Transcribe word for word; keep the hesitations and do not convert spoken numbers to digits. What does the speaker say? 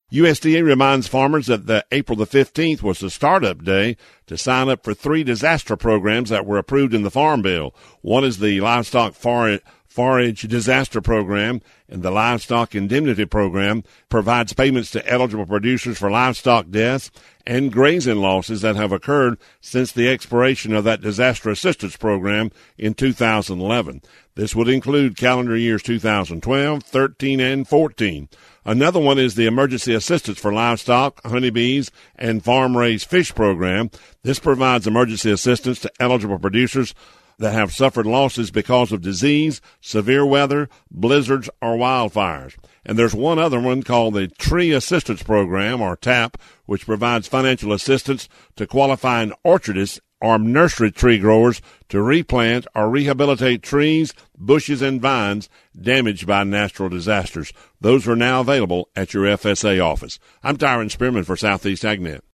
U S D A reminds farmers that the April the fifteenth was the startup day to sign up for three disaster programs that were approved in the Farm Bill. One is the Livestock Forage Forage Disaster Program, and the Livestock Indemnity Program provides payments to eligible producers for livestock deaths and grazing losses that have occurred since the expiration of that disaster assistance program in two thousand eleven. This would include calendar years two thousand twelve, thirteen, and fourteen. Another one is the Emergency Assistance for Livestock, Honeybees, and Farm-Raised Fish Program. This provides emergency assistance to eligible producers that have suffered losses because of disease, severe weather, blizzards, or wildfires. And there's one other one called the Tree Assistance Program, or TAP, which provides financial assistance to qualifying orchardists or nursery tree growers to replant or rehabilitate trees, bushes, and vines damaged by natural disasters. Those are now available at your F S A office. I'm Tyron Spearman for Southeast AgNet.